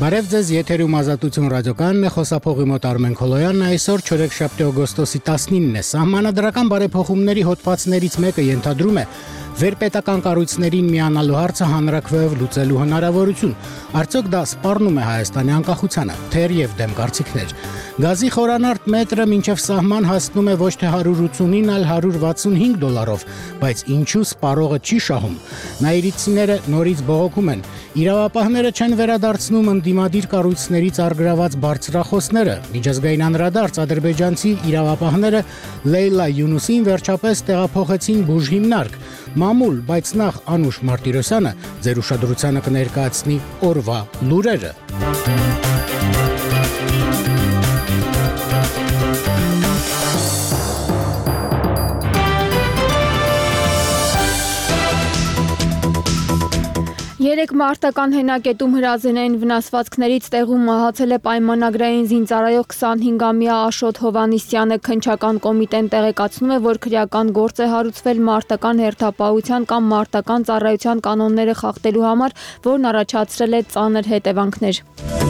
Բարև ձեզ, եթերում Ազատություն ռադիոկայանն է, խոսափողի մոտ Արմեն Քոլոյանն, այսօր չորեքշաբթի օգոստոսի 19-ն է։ Սահմանադրական բարեփոխումների հոդվածներից մեկը ենթադրում է վերպետական կառույցներին միանալու հարցը հանրաքվեով լուծելու հնարավորություն։ Արդյոք դա սպառնում է Հայաստանի անկախությանը, թեև դեմ կարծիքներ։ Գազի խորանարդ մետրը մինչև սահման հասնում է ոչ թե 189, այլ $165, բայց ինչու սպառողը չի շահում։ Նաիրիցիները նորից բողոքում են։ Իրավապահները չեն վերադարձնում ընդդիմադիր կառույցներից առգրաված բարձրախոսները։ Միջազգային անդրադարձ ադրբեջանցի իրավապահները Լեյլա Յունուսին վերջապես տեղափոխեցին բուժհիմնարկ։ Մամուլ, բայց նախ Անուշ Մարտիրոսյանը ձեր ուշադրությանը կներկայացնի օրվա լուրերը։ Երեք մարտական հենակետում հրազենային վնասվածքներից տեղում մահացել է պայմանագրային զինծառայող 25-ամյա Աշոտ Հովհաննիսյանը։ Քննչական կոմիտեն տեղեկացնում է, որ քրեական գործ է հարուցվել մարտական հերթապահության կամ մարտական ծառայության կանոնները խախտելու համար, որն առաջացրել է ծանր հետևանքներ։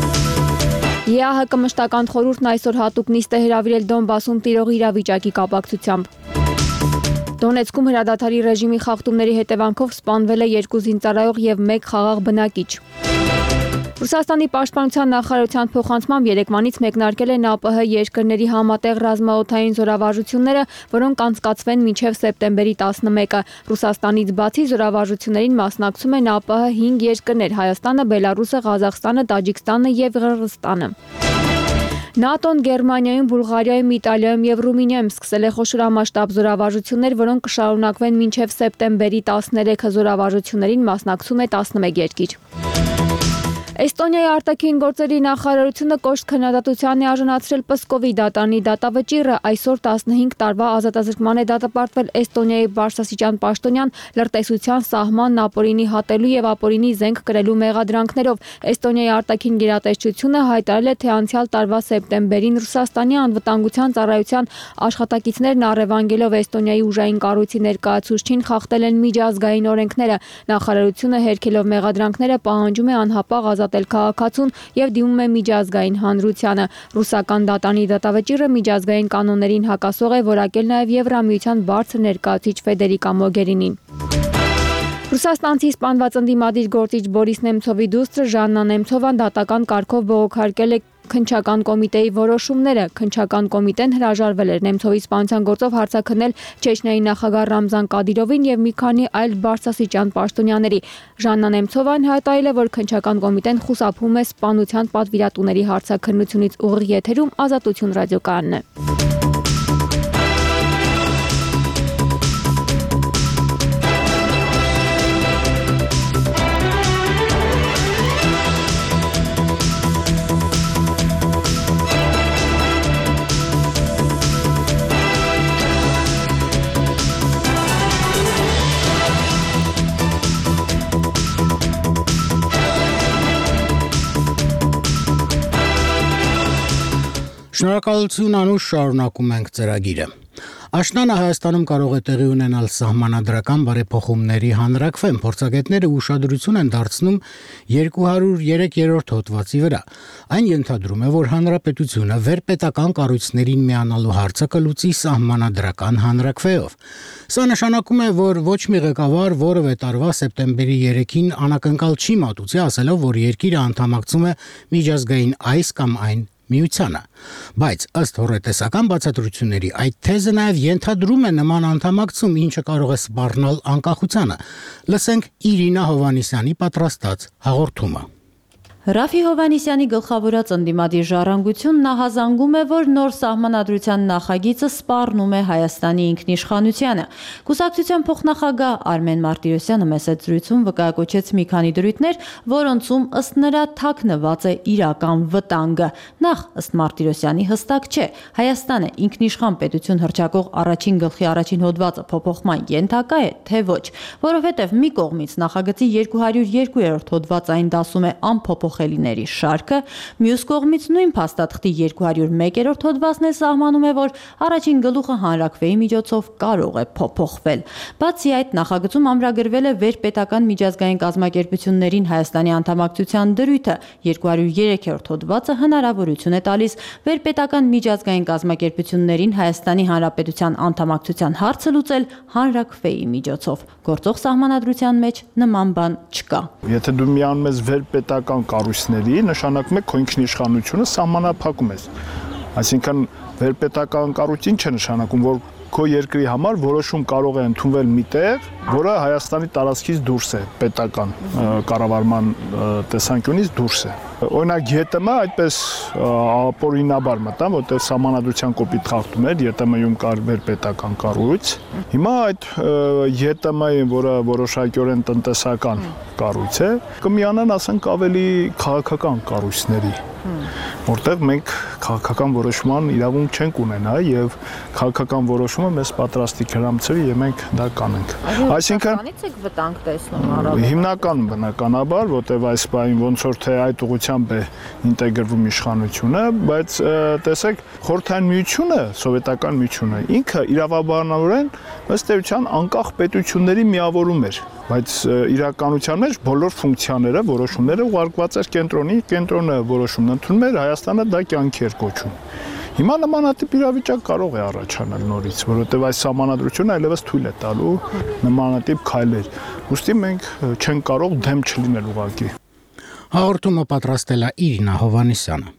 ԵԱՀԿ մշտական խորհուրդն այսօր հատուկ նիստ է հրավիրել Դոնբասում տիրող իրավիճակի կապակցությամբ։ Դոնեցկում հրադադարի ռեժիմի խախտումների հետևանքով սպանվել է 2 զինծառայող և 1 խաղաղ բնակիչ։ Ռուսաստանի պաշտպանության նախարարության փոխանցմամբ երեկվանից մեկնարկել են ԱՊՀ երկրների համատեղ ռազմաօդային զորավարժությունները, որոնք անցկացվեն մինչև սեպտեմբերի 11-ը։ Ռուսաստանից բացի զորավարժություններին մասնակցում են ԱՊՀ 5 երկրներ՝ Հայաստանը, Բելարուսը, Ղազախստանը, Տաջիկստանը և Ղրղըզստանը։ ՆԱՏՕ-ն Գերմանիայում, Բուլղարիայում, Իտալիայում և Ռումինիայում սկսել է խոշորամասշտաբ զորավարժություններ, որոնք կշարունակվեն մինչև սեպտեմբերի 13-ը։ Զորավարժություններին մասնակցում է 11 երկիր։ Էստոնիայի արտաքին գործերի նախարարությունը կոշտ քննադատության է արժանացրել Պսկովի դատարանի դատավճիռը։ Այսօր 15 տարվա ազատազրկման է դատապարտվել Էստոնիայի բարձրաստիճան պաշտոնյան լրտեսության սահմանն ապօրինի հատելու և ապօրինի զենք կրելու մեղադրանքներով։ Էստոնիայի արտաքին գերատեսչությունը հայտարարել է, թե անցյալ տարվա սեպտեմբերին Ռուսաստանի անվտանգության ծառայության աշխատակիցներն առևանգելով Էստոնիայի ուժային կառույցի ներկայացուցչին խախտել են միջազգային օրենքները։ Նախարարությունը հերքելով մեղադրանքները պահանջում է անհապաղ ազատել քաղաքացուն և դիմում է միջազգային հանրությանը։ Ռուսական դատարանի դատավճիռը միջազգային կանոններին հակասող է որակել նաև Եվրամիության բարձր ներկայացուցիչ Ֆեդերիկա Մոգերինին։ Ռուսաստանցի սպանված ընդդիմադիր գործիչ Բորիս Նեմցովի դուստրը Ժաննա Նեմցովան դատական կարգով բողոքարկել է քննչական կոմիտեի որոշումները։ Քննչական կոմիտեն հրաժարվել էր Նեմցովի սպանության գործով հարցաքննել Չեչնիայի նախագահ Ռամզան Կադիրովին և մի քանի այլ բարձրաստիճան պաշտոնյաների։ Ժաննա Նեմցովան հայտարարել է, որ քննչական կոմիտեն խուսափում է սպանության պատվիրատուների հարցաքննությունից։ Ուղիղ եթերում Ազատություն ռադիոկայանն է։ Շնորհակալություն Անուշ, շարունակում ենք ծրագիրը։ Աշնանը Հայաստանում կարող է տեղի ունենալ սահմանադրական բարեփոխումների հանրաքվեն։ Փորձագետները ուշադրություն են դարձնում 203-րդ հոդվածի վրա։ Այն ենթադրում է, որ հանրապետությունը վերպետական կառույցներին միանալու հարցը կլուծի սահմանադրական հանրաքվեով։ Սա նշանակում է, որ ոչ մի ղեկավար որևէ տարվա սեպտեմբերի 3-ին անակնկալ չի մատուցի, ասելով, որ երկիրը անդամակցում է միջազգային այս կամ այն միությանը։ Բայց ըստ հոռետեսական բացատրությունների այդ թեզը նաև ենթադրում է նման անդամակցում, ինչը կարող է սպառնալ անկախությանը։ Լսենք Իրինա Հովհաննիսյանի պատրաստած հաղորդումը։ Ռաֆի Հովհաննիսյանի գլխավորած ընդդիմադիր ժառանգությունն ահազանգում է, որ նոր սահմանադրության նախագիծը սպառնում է Հայաստանի ինքնիշխանությանը։ Կուսակցության փոխնախագահ Արմեն Մարտիրոսյանը մեծ զրույցում վկայակոչեց մի քանի դրույթներ, որոնցում ըստ նրա թաքնված է իրական վտանգը։ Նախ, ըստ Մարտիրոսյանի, հստակ չէ, Հայաստանը ինքնիշխան պետություն հռչակող առաջին գլխի առաջին հոդվածը փոփոխման ենթակա է, թե ոչ, որովհետև մի կողմից նախագծի 202-րդ հոդվածային դասում է անփոփոխ փոխելիների շարքը, մյուս կողմից նույն փաստաթղթի 201-րդ հոդվածն էլ սահմանում է, որ առաջին գլուխը հանրաքվեի միջոցով կարող է փոփոխվել։ Բացի այդ, նախագծում ամրագրվել է վերպետական միջազգային կազմակերպություններին Հայաստանի անդամակցության դրույթը, 203-րդ հոդվածը հնարավորություն է տալիս վերպետական միջազգային կազմակերպություններին Հայաստանի Հանրապետության անդամակցության հարցը լուծել հանրաքվեի միջոցով։ Գործող սահմանադրության մեջ նման բան չկա։ Եթե դու միանում ես վերպետական կառույցների, նշանակում է քո ինքնիշխանությունը սահմանափակում ես։ Այսինքն վերպետական կառույց ինչ է նշանակում, որ քո երկրի համար որոշում կարող է ընդունվել միտեղ, որը Հայաստանի տարածքից դուրս է, պետական կառավարման տեսանկյունից դուրս է։ Օրինակ ԵՏՄ այդպես ապօրինաբար մտան, որտեղ սահմանադրության կոպիտ խախտում էր, ԵՏՄ-ում կար վերպետական կառույց։ Հիմա այդ ԵՏՄ-ին, որը որոշակիորեն տնտեսական կառույց է, կմիանան, ասենք, ավելի քաղաքական կառույցների, որտեղ մենք քաղաքական որոշման իրավունք չենք ունենա եւ քաղաքական որոշումը մեզ պատրաստի հրամցրի եւ մենք դա կանենք։ Այսինքն եք վտանգ տեսնում առավել։ Հիմնական բնականաբար, որտեղ այս բային ոնց որ թե այդ ուղղությամբ է ինտեգրվում իշխանությունը, բայց տեսեք, Խորհրդային Միությունը, Սովետական Միությունը ինքը իրավաբանորեն ըստ էության անկախ պետությունների միավորում էր, բայց իրականության մեջ բոլոր ֆունկցիաները, որոշումները ուղարկված էր կենտրոնի, կենտրոնը որոշումն ընդունում էր, Հայաստանը դա կյանքի էր կոչում։ Հիմա նմանատիպ իրավիճակ կարող է առաջանալ նորից, որովհետև այս սահմանադրությունը այլևս թույլ է տալու նմանատիպ քայլեր։ Ուստի մենք չենք կարող դեմ չլինել ուղղակի։ Հաղորդումը պատրաստել է Իրինա Հովհաննիսյանը։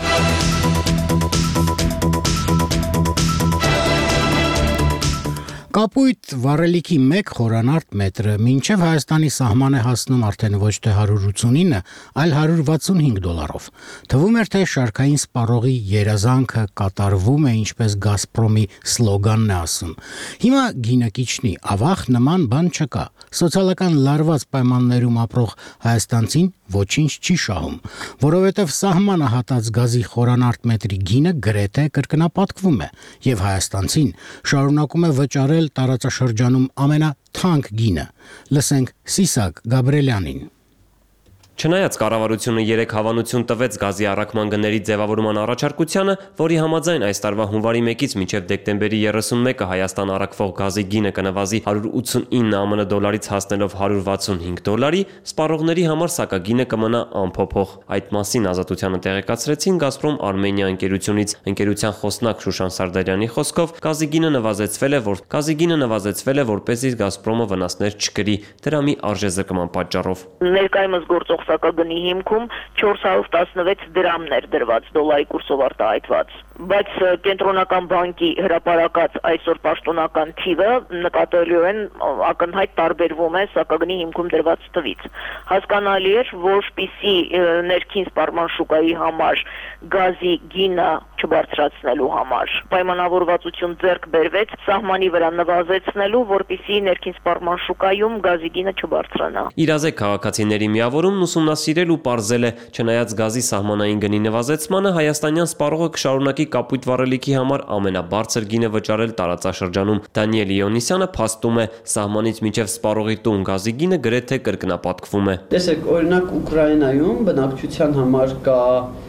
Կապույտ վառելիքի 1 խորանարդ մետրը մինչև Հայաստանի սահման է հասնում արդեն ոչ թե 189, այլ $165։ Թվում էր, թե շարքային սպառողի երազանքը կատարվում է, ինչպես Գազպրոմի սլոգանն է ասում։ Հիմա գինը կիջնի, ավաղ նման բան չկա։ Սոցիալական լարված պայմաններում ապրող հայաստանցին ոչինչ չի շահում, որովհետև սահմանը հատած գազի խորանարդ մետրի գինը գրեթե կրկնապատկվում է, եւ հայաստանցին շարունակում է վճարել տարածաշրջանում ամենաթանկ գինը։ Լսենք Սիսակ Գաբրելյանին։ Չնայած կառավարությունը 3 հավանություն տվեց գազի առաքման գների ձևավորման առաջարկությանը, որի համաձայն այս տարվա հունվարի 1-ից մինչև դեկտեմբերի 31-ը Հայաստան առաքվող գազի գինը կնվազի 189 ԱՄՆ դոլարից հասնելով $165, սպառողների համար սակագինը կմնա անփոփոխ։ Այդ մասին Ազատությանը տեղեկացրեցին Գազպրոմ Արմենիա ընկերությունից։ Ընկերության խոսնակ Շուշան Սարդարյանի խոսքով գազի գինը նվազեցվել է, որպեսզի Գազպրոմը վնասներ չկրի դրա մի արժեզրկման պատճառով։ Ներկայումս գործող սակագնի հիմքում 416 դրամներ դրված դոլարի կուրսով արտահայտված, բայց կենտրոնական բանկի հրապարակած այսօր պաշտոնական թիվը նկատելիորեն ակնհայտ տարբերվում է սակագնի հիմքում դրված թվից։ Հասկանալի է, որպեսզի ներքին սպառման շուկայի համար գազի գինը չբարձրացնելու համար պայմանավորվածություն ձեռք բերվեց սահմանի վրա նվազեցնելու, որպեսզի ներքին սպառման շուկայում գազի գինը չբարձրանա։ Իրազեկ քաղաքացիների միավորումն ուսումնասիրել ու պարզել է, չնայած գազի սահմանային գնի նվազեցմանը, հայաստանյան սպառողը կշարունակի կապույտ վառելիքի համար ամենաբարձր գինը վճարել տարածաշրջանում։ Դանիել Իոնիսյանը փաստում է, սահմանից մինչև սպառողի տուն գազի գինը գրեթե կրկնապատկվում է։ Տեսեք, օրինակ Ուկրաինայում բնակչության համար կա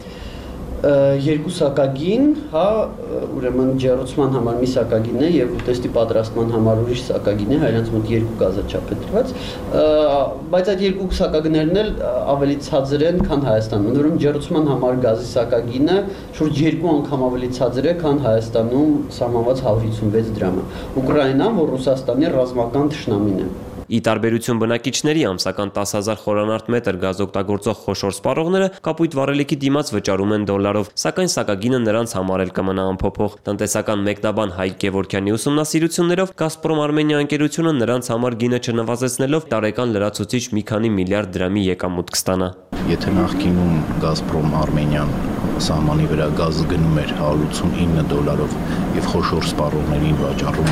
2 սակագին, հա, ուրեմն ջեռուցման համար մի սակագին է եւ ուտեստի պատրաստման համար ուրիշ սակագին է, հայրանց մոտ 2 գազաչափ է տրված, բայց այդ 2 սակագներն էլ ավելի ցածր են, քան Հայաստանում։ Ուրեմն ջեռուցման համար գազի սակագինը շուրջ 2 անգամ ավելի ցածր է, քան Հայաստանում սահմանված 156 դրամը։ Ուկրաինան, որ Ռուսաստանի ռազմական թշնամին է։ Ի տարբերություն բնակիչների ամսական 10,000 խորանարդ մետր գազ օգտագործող խոշոր սպառողները կապույտ վառելիքի դիմաց վճարում են դոլարով, սակայն սակագինը նրանց համար էլ կմնա անփոփոխ։ Տնտեսական մեկնաբան Հայկ Գևորգյանի ուսումնասիրություններով Գազպրոմ Արմենիա ընկերությունը նրանց համար գինը չնվազեցնելով տարեկան լրացուցիչ մի քանի միլիարդ դրամի եկամուտ կստանա։ Եթե նախկինում Գազպրոմ Արմենիան սահմանի վրա գազը գնում էր 189 դոլարով եւ խոշոր սպառողներին վաճառում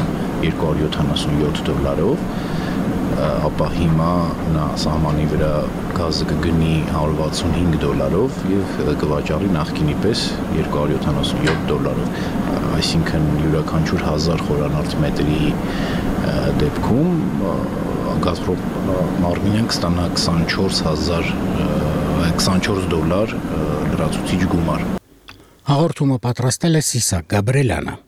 $277, ապա հիմա նա սահմանի վրա գազը կգնի $165 եւ կվաճառի նախկինի պես $277, այսինքն յուրաքանչյուր 1000 խորանարդ մետրի դեպքում Գազպրոմ Արմենիան կստանա 24000 $24 լրացուցիչ գումար։ Հաղորդումը պատրաստել է Սիսակ Գաբրելյանը։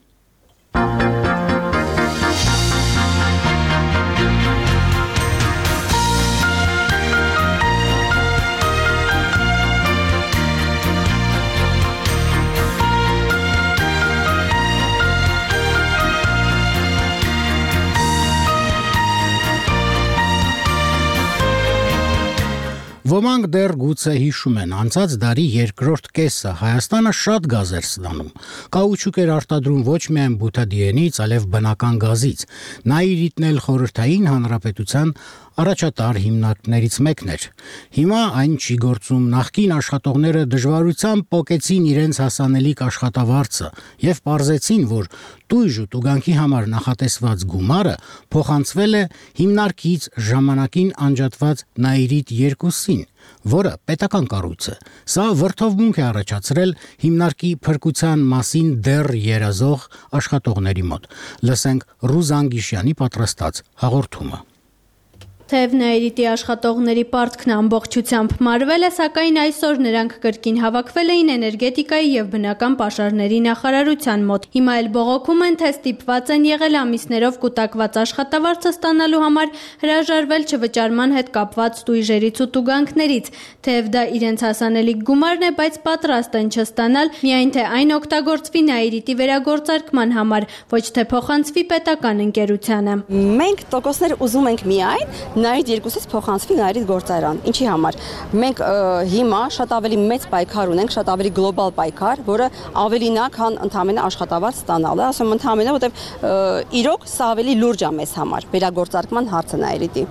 Ոմանք դեռ գուցե հիշում են, անցած դարի երկրորդ կեսը Հայաստանը շատ գազ էր ստանում։ Կաուչուկ էր արտադրում ոչ միայն բութադիենից, այլև բնական գազից։ Նաիրիտն էլ խորհրդային հանրապետության առաջատար հիմնարկներից մեկն էր։ Հիմա այն չի գործում, նախկին աշխատողները դժվարությամբ պոկեցին իրենց հասանելիք աշխատավարձը եւ պարզեցին, որ տույժ ու տուգանքի համար նախատեսված գումարը փոխանցվել է հիմնարկից ժամանակին անջատված Նաիրիտ 2-ին, որը պետական կառույց է։ Սա վրդովմունք է առաջացրել հիմնարկի փրկության մասին դեռ երազող աշխատողների մոտ։ Լսենք Ռուզան Գիշյանի պատրաստած հաղորդումը։ Թեև Նաիրիտի աշխատողների պարտքն ամբողջությամբ մարվել է, սակայն այսօր նրանք կրկին հավաքվել էին էներգետիկայի եւ բնական պաշարների նախարարության մոտ։ Հիմա էլ բողոքում են, թե ստիպված են եղել ամիսներով կուտակված աշխատավարձը ստանալու համար հրաժարվել չվճարման հետ կապված տույժերից ու տուգանքներից։ Թեև դա իրենց հասանելիք գումարն է, բայց պատրաստ են չստանալ, միայն թե այն օգտագործվի Նաիրիտի վերագործարկման համար, ոչ թե փոխանցվի պետական ընկերությանը։ Մենք տոկոսներ ուզում ենք միայն Նաիրիտ 2-ից փոխանցվի Նաիրիտ գործարան։ Ինչի համար։ Մենք հիմա շատ ավելի մեծ պայքար ունենք, շատ ավելի գլոբալ պայքար, որը ավելին է, քան ընդհանրապես աշխատավարձ ստանալը, ասում ընդհանրապես, որտեղ իրոք սա ավելի լուրջ է մեզ համար, վերագործարկման հարցը Նաիրիտի։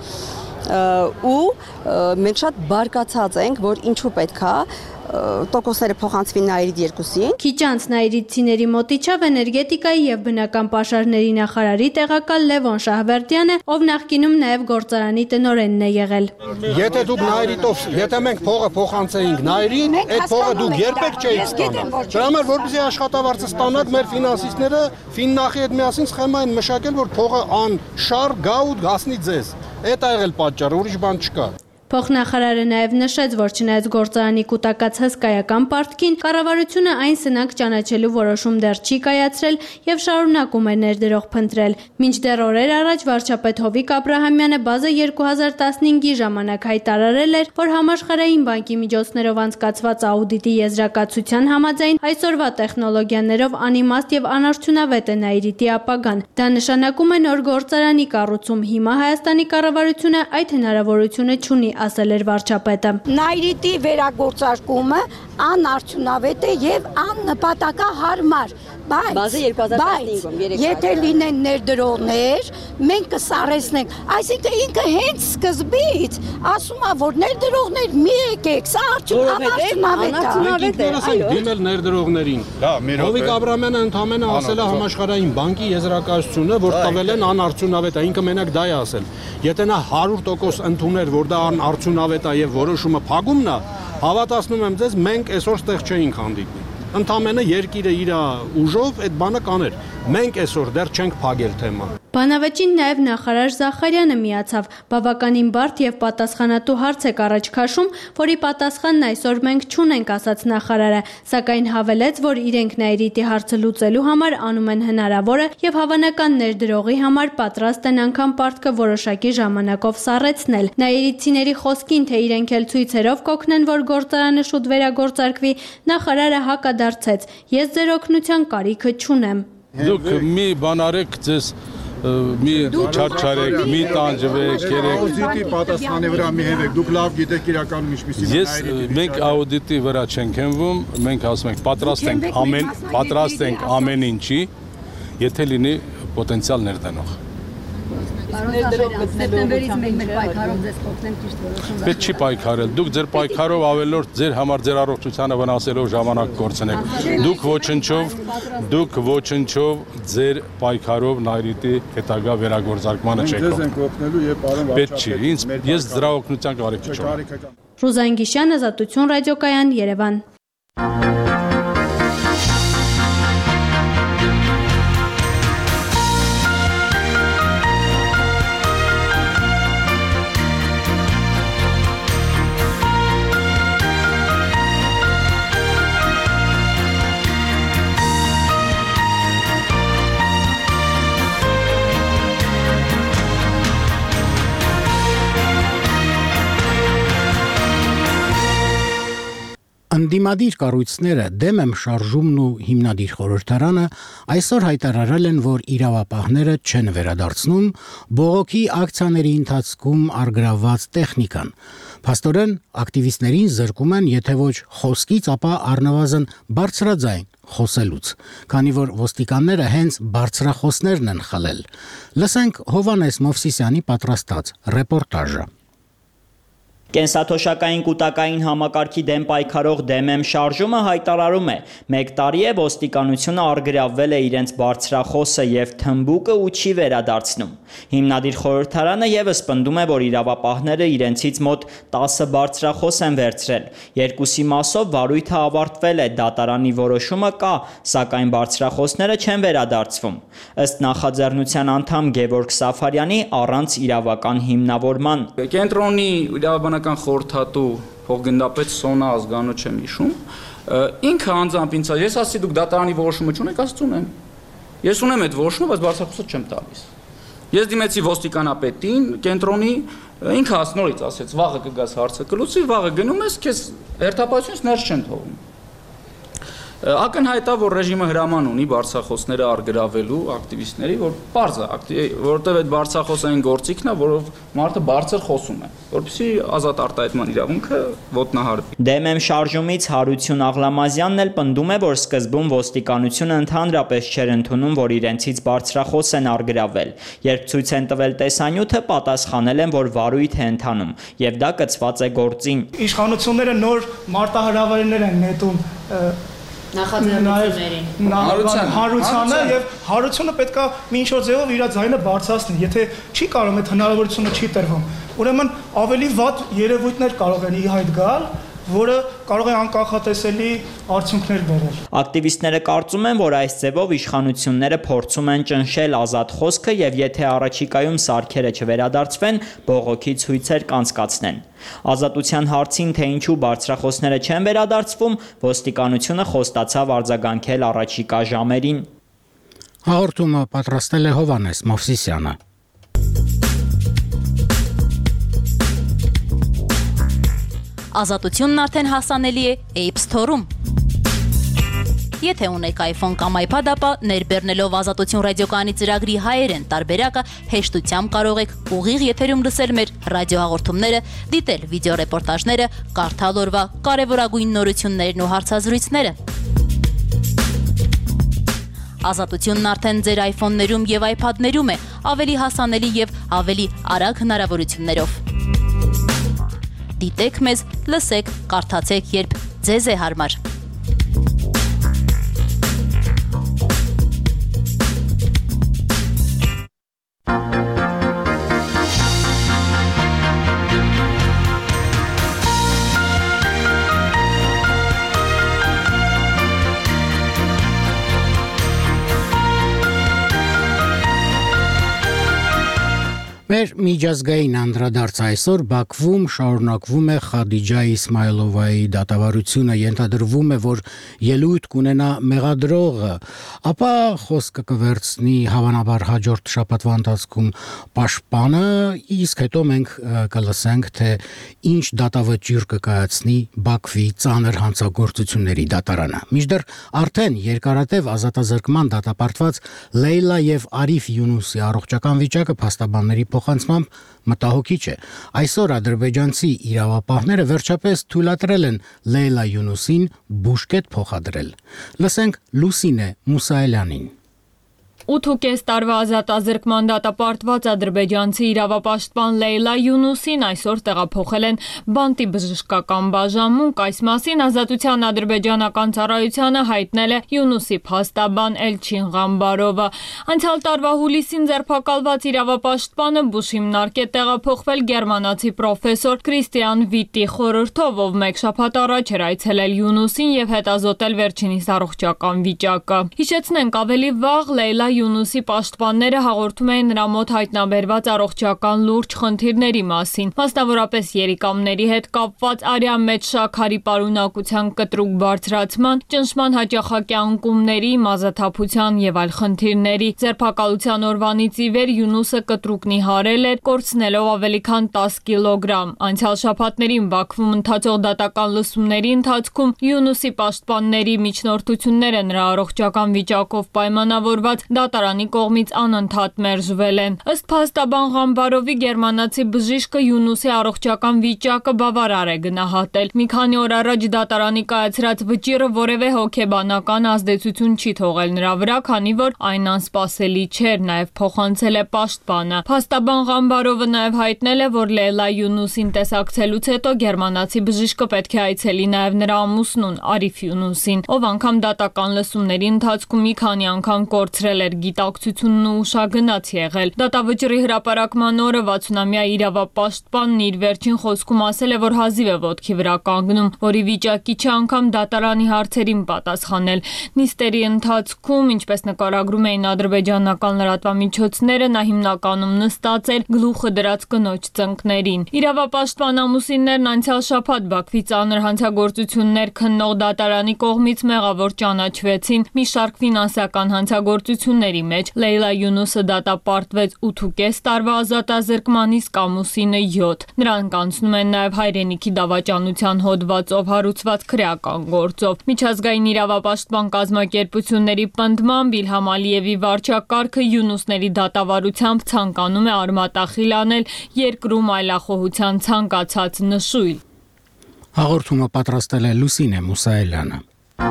Ու մենք շատ բարկացած ենք, որ ինչու պետք է տոկոսները փոխանցվի Նաիրիտ 2-ին։ Քիչ անց Նաիրիտցիների մոտ իջավ էներգետիկայի եւ բնական պաշարների նախարարի տեղակալ Լևոն Շահվերդյանը, ով նախկինում նաեւ գործարանի տնօրենն է եղել։ Եթե դուք Նաիրիտով, եթե մենք փողը փոխանցեինք Նաիրին, այդ փողը դուք երբեք չէիք ստանա։ Դրա համար որպեսզի աշխատավարձը ստանաք, մեր ֆինանսիստները Ֆիննախի հետ միասին սխեմա են մշակել, որ փողը անշար գա ու հասնի ձեզ։ Այդ ա եղել պատճառը, ուրիշ բան չկա։ Փոխնախարարը նաև նշեց, որ չնայած գործարանի կուտակած հսկայական պարտքին, կառավարությունը այն սնանկ ճանաչելու որոշում դեռ չի կայացրել եւ շարունակում է ներդրող փնտրել։ Մինչդեռ օրեր առաջ վարչապետ Հովիկ Աբրահամյանը բազը 2015-ի ժամանակ հայտարարել էր, որ համաշխարհային բանկի միջոցներով անցկացված աուդիտի եզրակացության համաձայն այսօրվա տեխնոլոգիաներով անիմաստ եւ անարդյունավետ է Նաիրիտի ապագան։ Դա նշանակում է նոր գործարանի կառուցում։ Հիմա Հայաստանի կառավարությունը այդ հնարավորությունը չունի, ասել էր վարչապետը։ Նաիրիտի վերագործարկումը անարդյունավետ է եւ աննպատակահարմար, բայց եթե լինեն ներդրողներ, մենք կսարեսնենք, այսինքն ինքը հենց սկզբից ասում է, որ ներդրողներ մի եկեք, սա անարդյունավետ է։ Դիմել ներդրողներին։ Հովիկ Աբրահամյանը ընդհանրապես ասել է համաշխարհային բանկի եզրակացությունը, որ տվել են անարդյունավետ է, ինքը մենակ դա է ասել։ Եթե նա 100% ընդուներ, որ դա անարդյունավետ է եւ որոշումը փակումն է, հավատացնում եմ ձեզ, մենք այսօր ստեղ չէինք հանդիպի։ Ընդամենը երկիրը իր ուժով այդ բանը կաներ։ Մենք այսօր դեռ չենք փակել թեման։ Բանավեճին նաև նախարար Զախարյանը միացավ։ Բավականին բարդ եւ պատասխանատու հարց է առաջ քաշում, որի պատասխանն այսօր մենք չունենք, ասաց նախարարը, սակայն հավելեց, որ իրենք Նաիրիտի հարցը լուծելու համար անում են հնարավորը եւ հավանական ներդրողի համար պատրաստ են անգամ պարտքը որոշակի ժամանակով սառեցնել։ Նաիրիտցիների խոսքին, թե իրենք էլ ցույցերով կօգնեն, որ գործարանը շուտ վերագործարկվի, նախարարը հակադարձեց. Ես ձեր օգնության կարիքը չունեմ։ Դուք մի բան արեք, ձեզ մի չարչարեք, մի տանջվեք, երեք։ Աուդիտի պատասխանի վրա մի հենվեք, դուք լավ գիտեք իրականում ինչպիսի։ Մենք աուդիտի վրա չենք հենվում, մենք ասում ենք պատրաստ ենք ամեն ինչի, եթե լինի պոտենցիալ ներդնող։ Սեպտեմբերից մենք պայքարով ձեզ կօգնենք ճիշտ որոշում։ Պետք չի պայքարել։ Դուք ձեր պայքարով ավելորդ ձեր համար ձեր առողջությանը վնասելով ժամանակ կորցնեք։ Դուք ոչնչով ձեր պայքարով Նաիրիտի հետագա վերագործարկմանը չեք օգնելու։ Ձեզ ենք օգնելու եւ պարոն վարչապետ։ Պետք չի։ Ես դրա օգնության կարիք չունեմ։ Ռուզան Գիշյան, Ազատություն ռադիոկայան, Երևան։ Ընդդիմադիր կառույցները դեմ եմ շարժումն ու հիմնադիր խորհրդարանը այսօր հայտարարել են, որ իրավապահները չեն վերադարձնում բողոքի ակցիաների ընթացքում արգրավված տեխնիկան։ Փաստորեն ակտիվիստներին զրկում են, եթե ոչ խոսքից, ապա առնվազն բարձրաձայն խոսելուց, քանի որ ոստիկանները հենց բարձրախոսներն են խլել։ Լսենք Հովհաննես Մովսիսյանի պատրաստած ռեպորտաժը։ Կենսաթոշակային կուտակային համակարգի դեմ պայքարող դեմ շարժումը հայտարարում է. 1 տարի է ոստիկանությունը արգրավվել է իրենց բարձրախոսը եւ թմբուկը ու չի վերադարձնում։ Հիմնադիր խորհրդարանը եւս պնդում է, որ իրավապահները իրենցից մոտ 10 բարձրախոս են վերցրել։ Երկուսի մասով վարույթը ավարտվել է, դատարանի որոշումը կա, սակայն բարձրախոսները չեն վերադարձվում։ Ըստ նախաձեռնության անդամ Գևորգ Սաֆարյանի առանց իրավական հիմնավորման կենտրոնի իրավաբանական խորհրդատու փոխգնդապետ Սոնա Ազգանո չեմ հիշում, ինքը անձամբ ինձ ես ասի դուք դատարանի որոշումը չունեք, ասած ունեմ։ Ես ունեմ այդ որոշումը, բայց բարձրախոսը չեմ տալիս։ Ես դիմեցի ոստիկանապետին, կենտրոնի, ինքը նորից ասեց, վաղը կգաս հարցը կլուծի, վաղը գնում ես, քեզ հերթապահությունից ներս չեն թողում։ Ակնհայտ է, որ ռեժիմը հրաման ունի բարձրախոսները արգրավելու ակտիվիստների, որ պարզ է, որովհետև այդ բարձրախոսային գործիքն է, որով մարդը բարձր խոսում է, որպեսզի ազատ արտահայտման իրավունքը ոտնահարվի։ Դեմ շարժումից Հարություն Աղլամազյանն էլ պնդում է, որ սկզբում ոստիկանությունը ընդհանրապես չէր ընդունում, որ իրենցից բարձրախոս են արգրավել։ Երբ ցույց են տվել տեսանյութը, պատասխանել են, որ վարույթ է ընթանում, եւ դա կցված է գործին։ Իշխանությունները նոր մարտահրավերներ են նետում նախաձեռնություններին Հարությանը եւ Հարությունը պետքա ինչ որ ձևով իր ձայնը բարձրացնի, եթե չի կարող այդ հնարավորությունը չի տրվում, ուրեմն ավելի վատ երևույթներ կարող են ի հայտ գալ, որը կարող է անկախատեսելի արդյունքներ բերել։ Ակտիվիստները կարծում են, որ այս ձևով իշխանությունները փորձում են ճնշել ազատ խոսքը եւ եթե առաջիկայում սարքերը չվերադարձվեն, բողոքի ցույցեր կանցկացնեն։ Ազատության հարցին, թե ինչու բարձրախոսները չեն վերադարձվում, ոստիկանությունը խոստացավ արձագանքել առաջիկա ժամերին։ Հաղորդումը պատրաստել է Հովհաննես Մովսիսյանը։ Ազատությունն արդեն հասանելի է App Store-ում։ Եթե ունեք iPhone կամ iPad, ապա ներբեռնելով Ազատություն ռադիոկայանի ծրագրի հայերեն տարբերակը հեշտությամբ կարող եք ուղիղ եթերում լսել մեր ռադիոհաղորդումները, դիտել վիդեոռեպորտաժները, կարդալ օրվա կարևորագույն նորություններն ու հարցազրույցները։ Ազատությունն արդեն ձեր iPhone-ներում եւ iPad-ներում է, ավելի հասանելի եւ ավելի արագ հնարավորություններով։ Դիտեք մեզ, լսեք, կարդացեք, երբ ձեզ է հարմար։ Մեր միջազգային անդրադարձ այսօր Բաքվում շարունակվում է Խադիջա Իսմայլովայի դատավարությունը, ենթադրվում է, որ ելույթ կունենա մեղադրողը, ապա խոսքը կվերցնի հավանաբար հաջորդ շաբաթվա ընթացքում պաշտպանը, իսկ հետո մենք կլսենք, թե ինչ դատավճիռ կկայացնի Բաքվի ծանր հանցագործությունների դատարանը։ Մինչդեռ արդեն երկարատև ազատազրկման դատապարտված Լեյլա եւ Արիֆ Յունուսի առողջական վիճակը փաստաբանների փոխանցմամբ մտահոգիչ է։ Այսօր ադրբեջանցի իրավապահները վերջապես թույլատրել են Լեյլա Յունուսին բուժկետ փոխադրել։ Լսենք Լուսինե Մուսայելյանին։ 8.5 տարվա ազատազրկման դատապարտված ադրբեջանցի իրավապաշտպան Լեյլա Յունուսին այսօր տեղափոխել են Բանտի բժշկական բաժանմունք։ Այս մասին Ազատության ադրբեջանական ծառայությանը հայտնել է Յունուսի փաստաբան Էլչին Ղամբարովը։ Անցյալ տարվա հուլիսին ձերբակալված իրավապաշտպանը բուժ հիմնարկ է տեղափոխվել գերմանացի պրոֆեսոր Քրիստիան Վիտի խորհրդով, ով մեկ շաբաթ առաջ էր այցելել Յունուսին եւ հետազոտել վերջինիս առողջական վիճակը։ Հիշեցնենք, ավելի վաղ Լեյլա ՅՈՒՆՈՒՍ-ի պաշտպանները հաղորդում էին նրա մոտ հայտնաբերված առողջական լուրջ խնդիրների մասին, մասնավորապես երիկամների հետ կապված արյան մեջ շաքարի պարունակության կտրուկ բարձրացման, ճնշման հաճախակի անկումների, մազաթափության եւ այլ խնդիրների։ Ձերբակալության օրվանից ի վեր ՅՈՒՆՈՒՍ-ը կտրուկ նիհարել էր, կորցնելով ավելի քան 10 կիլոգրամ։ Անցյալ շաբաթներին Բաքվում ընթացող դատական լսումների ընթացքում ՅՈՒՆՈՒՍ-ի պաշտպանների միջնորդությունները նրա առողջական վիճակով պայմանավորված դատարանի կողմից անընդհատ մերժվել են։ Ըստ փաստաբան Ղամբարովի գերմանացի բժիշկը ՅՈՒՆՈՒՍ-ի առողջական վիճակը բավարար է գնահատել։ Մի քանի օր առաջ դատարանի կայացրած վճիռը որևէ հոգեբանական ազդեցություն չի թողել նրա վրա, քանի որ այն անսպասելի չէր, նաև փոխանցել է պաշտպանը։ Փաստաբան Ղամբարովը նաև հայտնել է, որ Լեյլա ՅՈՒՆՈՒՍին տեսակցելուց հետո գերմանացի բժիշկը պետք է այցելի նաև նրա ամուսնուն Արիֆ ՅՈՒՆՈՒՍին, ով անգամ դատական լսումների ընթացքում մի քանի անգամ կորցրել էր գիտակցությունն ու ուշագնաց եղել։ Դատավճռի հրապարակման օրը 60-ամյա իրավապաշտպանն իր վերջին խոսքում ասել է, որ հազիվ է ոտքի վրա կանգնում, որի վիճակի չէ անգամ դատարանի հարցերին պատասխանել։ Նիստերի ընթացքում, ինչպես նկարագրում էին ադրբեջանական լրատվամիջոցները, նա հիմնականում նստած էր գլուխը դրած կնոջ ծնկներին։ Իրավապաշտպան ամուսիններն անցյալ շաբաթ Բաքվի ծանր հանցագործություններ քննող դատարանի կողմից մեղավոր ճանաչվեցին մի շարք ֆինանսական հանցագործությունների մեջ։ Լեյլա ՅՈՒՆՈՒՍը դատապարտվեց 8.5 տարվա ազատազրկման, իսկ ամուսինը 7։ Նրանք անցնում են նաև հայրենիքի դավաճանության հոդվածով հարուցված քրեական գործով։ Միջազգային իրավապաշտպան կազմակերպությունների պնդմամբ Իլհամ Ալիևի վարչակարգը ՅՈՒՆՈՒՍների դատավարությամբ ցանկանում է արմատախիլ անել երկրում այլախոհության ցանկացած նշույլ։ Հաղորդումը պատրաստել է Լուսինե Մուսայելյանը։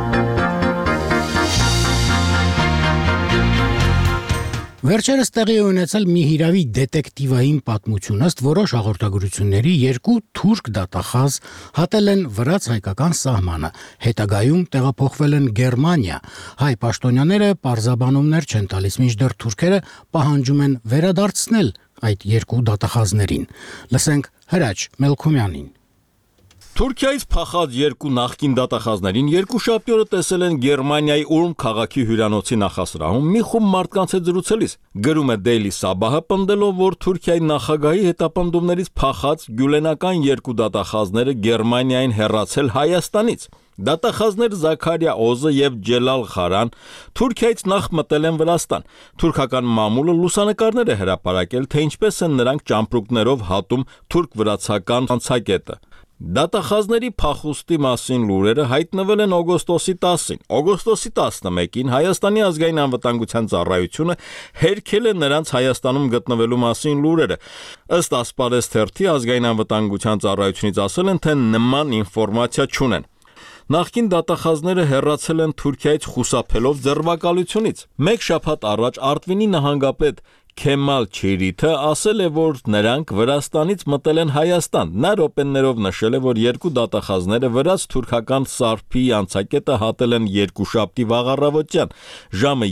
Վերջերս տեղի է ունեցել մի հիրավի դետեկտիվային պատմություն, ըստ որոշ հաղորդագրությունների երկու թուրք դատախազ հատել են վրաց-հայկական սահմանը, հետագայում տեղափոխվել են Գերմանիա։ Հայ պաշտոնյաները պարզաբանումներ չեն տալիս, մինչդեռ թուրքերը պահանջում են վերադարձնել այդ երկու դատախազներին։ Լսենք Հրաչ Մելքումյանին։ Թուրքիայից փախած երկու նախկին դատախազներին երկուշաբթի օրը տեսել են Գերմանիայի Ուրմ քաղաքի հյուրանոցի նախասրահում մի խումբ մարդկանց հետ զրուցելիս։ Գրում է Daily Sabah-ը, պնդելով, որ Թուրքիայի նախագահի հետապնդումներից փախած գյուլենական երկու դատախազները Գերմանիային հեռացել Հայաստանից։ Դատախազներ Զաքարիա Օզը եւ Ջելալ Խարան Թուրքիայից նախ մտել են Վրաստան։ Թուրքական մամուլը լուսանկարներ է հրապարակել, թե ինչպես են նրանք ճամպրուկներով հատում թուրք-վրացական անցակետը։ Դատախազների փախուստի մասին լուրերը հայտնվել են օգոստոսի 10-ին։ Օգոստոսի 11-ին Հայաստանի ազգային անվտանգության ծառայությունը հերքել է նրանց Հայաստանում գտնվելու մասին լուրերը։ Ըստ Ասպարեզ թերթի ազգային անվտանգության ծառայությունից ասել են, թե նման ինֆորմացիա չունեն։ Նախկին դատախազները հեռացել են Թուրքիայից խուսափելով ձերբակալությունից։ Մեկ շաբաթ առաջ Արտվինի նահանգապետ Քեմալ Չիրիթը ասել է, որ նրանք Վրաստանից մտել են Հայաստան։ Նա րոպեներով նշել է, որ երկու դատախազները վրաց-թուրքական սարփի անցակետը հատել են երկուշաբթի վաղ առավոտյան, ժամը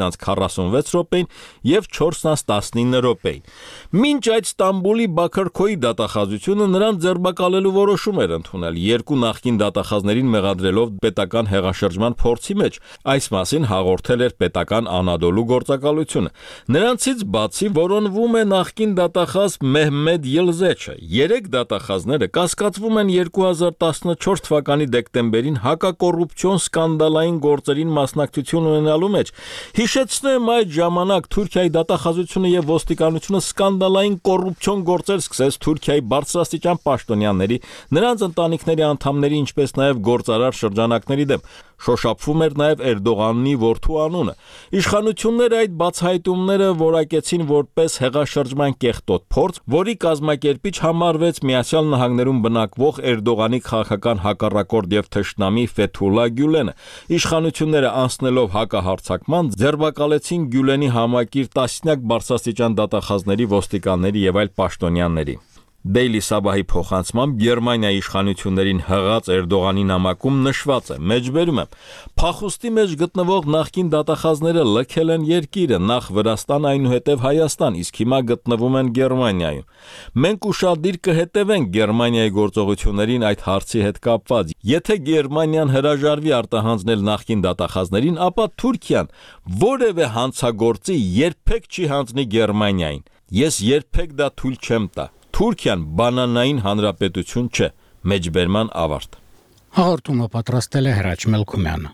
3:46 եւ 4:19 րոպեին։ Մինչ այդ Ստամբուլի Բաքարքոյի դատախազությունը նրան ձերբակալելու որոշում էր ընդունել, երկու նախկին դատախազներին մեղադրելով պետական հեղաշրջման փորձի մեջ։ Այս մասին հաղորդել էր պետական Անադոլու գործակալությունը։ Նրանցից բացի որոնվում է նախկին դատախազ Մեհմեդ Ելզեչը։ Երեք դատախազները կասկածվում են 2014 թվականի դեկտեմբերին հակակոռուպցիոն սկանդալային գործերին մասնակցություն ունենալու մեջ։ Հիշեցնեմ, այդ ժամանակ Թուրքիայի դատախազությունը եւ ոստիկանությունը սկանդալային կոռուպցիոն գործեր սկսեց Թուրքիայի բարձրաստիճան պաշտոնյաների, նրանց ընտանիքների անդամների, ինչպես նաեւ գործարար շրջանակների դեմ։ Շոշափվում էր նաև Էրդողանի որդու անունը։ Իշխանությունները այդ բացահայտումները որակեցին որպես հեղաշրջման կեղտոտ փորձ, որի կազմակերպիչ համարվեց Միացյալ Նահանգներում բնակվող Էրդողանի քաղաքական հակառակորդ եւ թշնամի Ֆեթուլա Գյուլենը։ Իշխանությունները անցնելով հակահարձակման ձերբակալեցին Գյուլենի համակիր տասնյակ բարձրաստիճան դատախազների, ոստիկանների եւ այլ պաշտոնյաների։ Դեյլի Սաբահի փոխանցմամբ Գերմանիայի իշխանություններին հղած Էրդողանի նամակում նշված է. մեջբերում եմ, փախուստի մեջ գտնվող նախկին դատախազները լքել են երկիրը, նախ Վրաստան, այնուհետև Հայաստան, իսկ հիմա գտնվում են Գերմանիայում։ Մենք ուշադիր կհետևենք Գերմանիայի գործողություններին այդ հարցի հետ կապված։ Եթե Գերմանիան հրաժարվի արտահանձնել նախկին դատախազներին, ապա Թուրքիան որևէ հանցագործի երբեք չի հանձնի Գերմանիային։ Ես երբեք դա թույլ չեմ տա։ Թուրքիան բանանային հանրապետություն չէ, մեջբերման ավարտ։ Հաղորդումը պատրաստել է Հրաչ Մելքումյանը։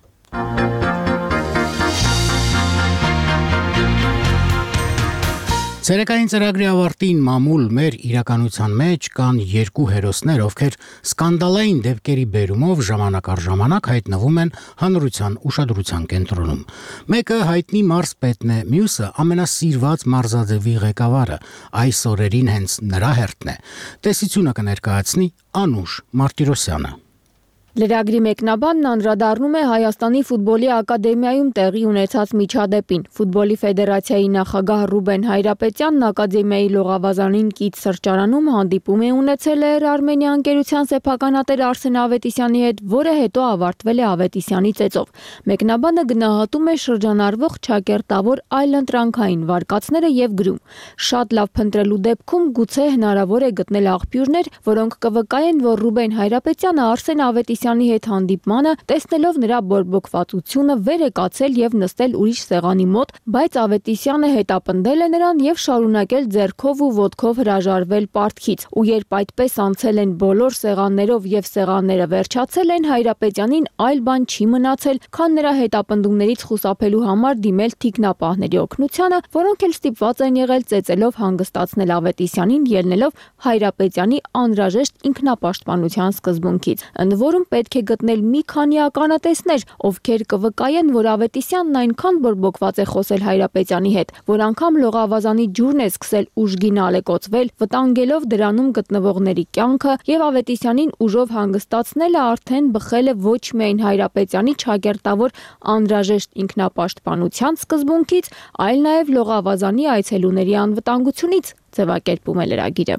Ցերեկային ծրագրի ավարտին մամուլ մեր իրականության մեջ կան երկու հերոսներ, ովքեր սկանդալային դեպքերի բերումով ժամանակ առ ժամանակ հայտնվում են հանրության ուշադրության կենտրոնում։ Մեկը հայտնի մարզպետն է, մյուսը ամենասիրված մարզաձևի ղեկավարը, այս օրերին հենց նրա հերթն է։ Տեսությունը կներկայացնի Անուշ Մարտիրոսյանը։ Լրագրի մեկնաբանն անդրադառնում է Հայաստանի ֆուտբոլի ակադեմիայում տեղի ունեցած միջադեպին։ Ֆուտբոլի ֆեդերացիայի նախագահ Ռուբեն Հայրապետյանն ակադեմիայի լողավազանին կից սրճարանում հանդիպում է ունեցել Էր-Արմենիա ընկերության սեփականատեր Արսեն Ավետիսյանի հետ, որը հետո ավարտվել է Ավետիսյանի ծեծով։ Մեկնաբանը գնահատում է շրջանառվող ճակերտավոր այլընտրանքային վարկածները եւ գրում. շատ լավ փնտրելու դեպքում գուցե հնարավոր է գտնել աղբյուրներ, որոնք կվկայեն, որ Ռուբեն Հայրապետյանը Արսեն Ավետիսյանի հետ հանդիպմանը, տեսնելով նրա բորբոքվածությունը, վեր է կացել եւ նստել ուրիշ սեղանի մոտ, բայց Ավետիսյանը հետապնդել է նրան եւ շարունակել ձեռքով ու ոտքով հրաժարվել պարտքից։ Ու երբ այդպես անցել են բոլոր սեղաններով եւ սեղանները վերջացել են, Հայրապետյանին այլ բան չի մնացել, քան նրա հետապնդումներից խուսափելու համար դիմել թիկնապահների օգնությանը, որոնք էլ ստիպված են եղել ծեծելով հանգստացնել Ավետիսյանին, ելնելով Հայրապետյանի անհրաժեշտ ինքնապաշտպանության սկզբունքից։ Ընդ որում պետք է գտնել մի քանի ականատեսներ, ովքեր կվկայեն, որ Ավետիսյանն այնքան բորբոքված է խոսել Հայրապետյանի հետ, որ անգամ լողավազանի ջուրն է սկսել ուժգին ալեկոծվել, վտանգելով դրանում գտնվողների կյանքը, եւ Ավետիսյանին ուժով հանգստացնելը արդեն բխել է ոչ միայն Հայրապետյանի ճակերտավոր անհրաժեշտ ինքնապաշտպանության սկզբունքից, այլ նաեւ լողավազանի այցելուների անվտանգությունից, ձևակերպում է լրագիրը։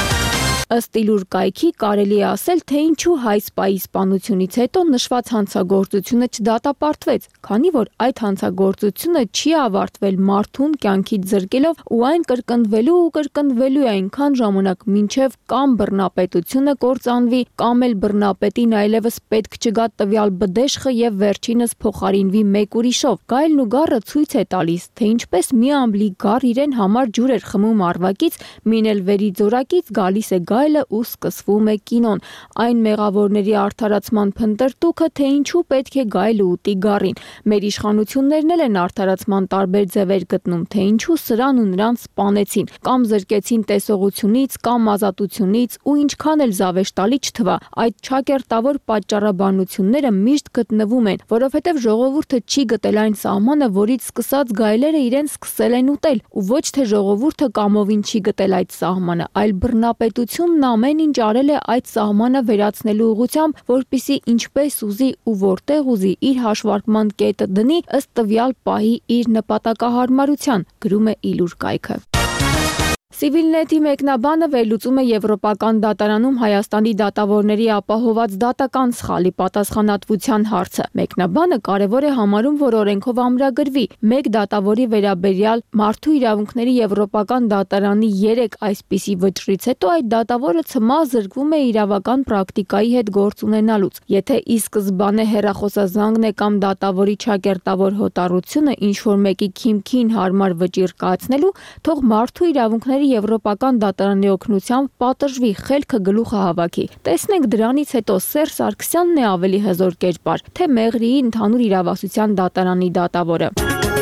Ըստ Իլուր կայքի կարելի է ասել, թե ինչու հայ-սպայի սպանությունից հետո նշված հանցագործությունը չդատապարտվեց, քանի որ այդ հանցագործությունը չի ավարտվել մարդուն կյանքից զրկելով ու այն կրկնվելու է այնքան ժամանակ, մինչև կամ բռնապետությունը կործանվի, կամ էլ բռնապետին այլևս պետք չգա տվյալ բդեշխը եւ վերջինս փոխարինվի մեկ ուրիշով։ Գայլն ու գառը ցույց է տալիս, թե ինչպես մի ամբլի գառ իրեն համար ջուր էր խմում արվակից, մին էլ վերի ձորակից գալիս է ու սկսվում է կինոն։ Այն մեղավորների արդարացման փնտրտուքը, թե ինչու պետք է գայլը ուտի գառին։ Մեր իշխանություններն էլ են արդարացման տարբեր ձևեր գտնում, թե ինչու սրան ու նրան սպանեցին, կամ զրկեցին տեսողությունից, կամ ազատությունից, ու ինչքան էլ զավեշտալի չթվա, այդ ճակերտավոր պատճառաբանությունները միշտ գտնվում են, որովհետև ժողովուրդը չի գտել այն սահմանը, որից սկսած գայլերը իրեն սկսել են ուտել, ու ոչ թե ժողովուրդը կամովին չի գտել այդ սահմանը, այլ բռնապետություն ամեն ինչ արել է այդ սահմանը վերացնելու ուղղությամբ, որպիսի ինչպես ուզի ու որտեղ ուզի իր հաշվարկման կետը դնի ըստ տվյալ պահի իր նպատակահարմարության, գրում է Իլուր կայքը։ Civilnet-ի մեկնաբանը վերլուծում է Եվրոպական դատարանում Հայաստանի դատավորների ապահոված դատական սխալի պատասխանատվության հարցը։ Մեկնաբանը կարևոր է համարում, որ օրենքով ամրագրվի մեկ դատավորի վերաբերյալ Մարդու իրավունքների Եվրոպական դատարանի 3 այսպիսի վճռից հետո այդ դատավորը ցմահ զրկվում է իրավական պրակտիկայի հետ գործ ունենալուց։ Եթե ի սկզբանե հեռախոսազանգն է կամ դատավորի ճակերտավոր հոտառությունը ինչ-որ մեկի քիմքին հարմար վճիռ կայացնելու, թող Մարդու իրավունքների Եվրոպական դատարանի օգնությամբ պատժվի, խելքը գլուխը հավաքի։ Տեսնենք դրանից հետո Սերժ Սարգսյանն է ավելի հզոր կերպար, թե Մեղրիի ընդհանուր իրավասության դատարանի դատավորը։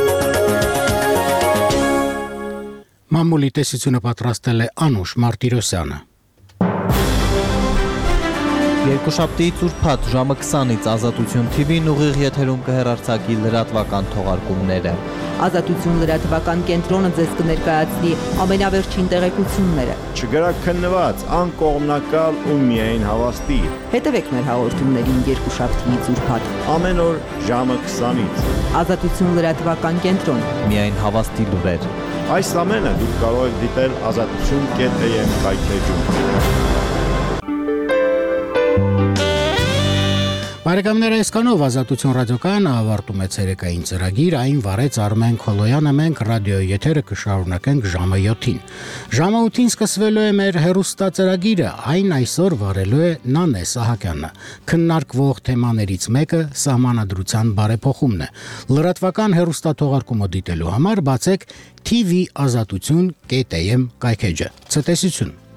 Մամուլի տեսությունը պատրաստել է Անուշ Մարտիրոսյանը։ Երկուշաբթիից ուրբաթ ժամը 20-ից Ազատություն TV-ն ուղիղ եթերում կհեռարձակի լրատվական թողարկումները։ Ազատություն լրատվական կենտրոնը ձեզ կներկայացնի ամենավերջին տեղեկությունները։ Չգրաքննված, անկողմնակալ ու միայն հավաստի։ Հետևեք մեր հաղորդումներին երկուշաբթիից ուրբաթ ամեն օր ժամը 20-ից։ Ազատություն լրատվական կենտրոն։ Միայն հավաստի լուրեր։ Այս ամենը դուք կարող եք դիտել azatutsun.am կայքեջում։ Բարեկամներ, այսքանով Ազատություն ռադիոկայանը ավարտում է ցերեկային ծրագիր, այն վարեց Արմեն Քոլոյանը, մենք ռադիոյի եթերը կշարունակենք ժամը 7-ին։ Ժամը 8-ին սկսվելու է մեր հեռուստածրագիրը, այն այսօր վարելու է Նանե Սահակյանը։ Քննարկվող թեմաներից մեկը սահմանադրության բարեփոխումն է։ Լրատվական հեռուստաթողարկումը դիտելու համար բացեք TV azatutsun.am կայքեջը։ Ցտեսություն։